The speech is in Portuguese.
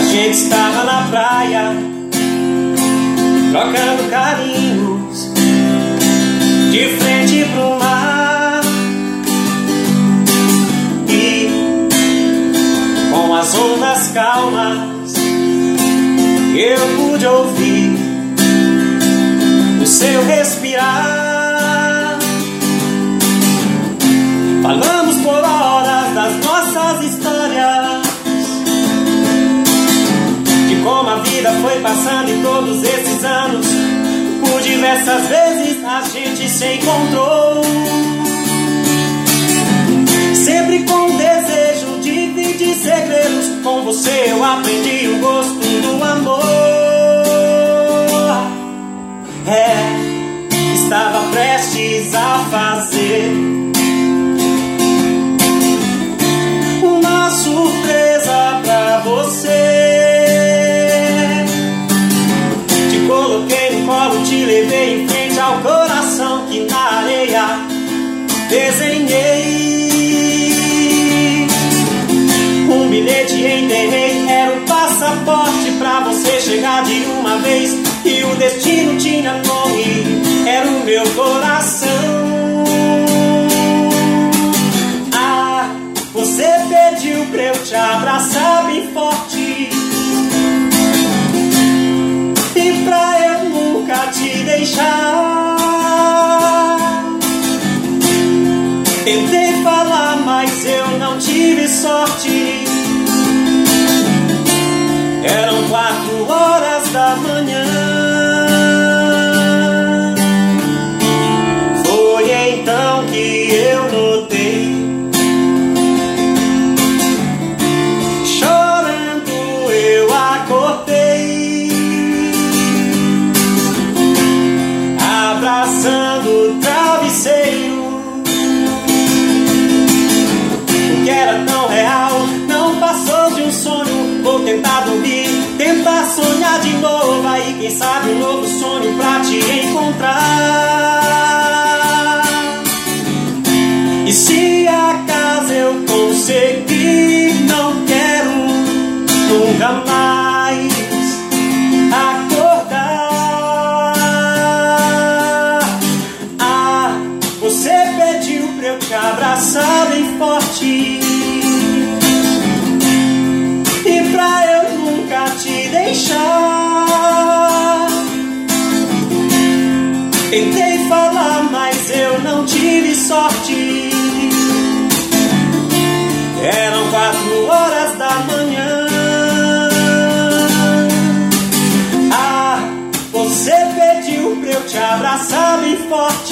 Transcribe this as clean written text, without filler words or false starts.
gente estava na praia, trocando carinhos, de frente pro mar. E com as ondas calmas, eu pude ouvir o seu respirar. Falamos por horas das nossas histórias, de como a vida foi passando em todos esses anos. Por diversas vezes a gente se encontrou, sempre com o desejo de dividir segredos. Com você eu aprendi o gosto do amor. Estava prestes a fazer uma surpresa pra você. Te coloquei no colo, te levei em frente ao coração que na areia desenhei. Um bilhete enterrei, era o passaporte pra você chegar de uma vez. E o destino tinha nome, era o meu coração. Você pediu pra eu te abraçar bem forte, e pra eu nunca te deixar. Tentei falar, mas eu não tive sorte. Eram 4 horas da manhã. Foi então que eu notei, chorando eu acordei, abraçando o travesseiro. O que era tão real não passou de um sonho. Vou tentar dormir, tentar sonhar de novo. Aí quem sabe um novo sonho pra te encontrar. E se acaso eu conseguir, não quero nunca mais acordar. Você pediu pra eu te abraçar bem forte, e pra eu nunca te deixar. Tentei falar, mas eu não tive sorte. Eram 4 horas da manhã. Você pediu pra eu te abraçar bem forte,